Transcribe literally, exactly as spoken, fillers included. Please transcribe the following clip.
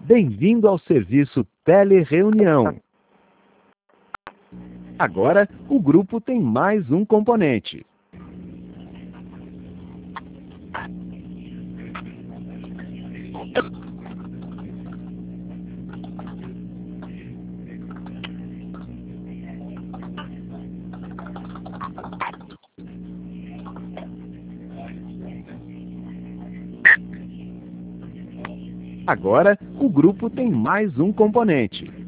Bem-vindo ao serviço Telereunião. Agora, o grupo tem mais um componente. Agora, o grupo tem mais um componente.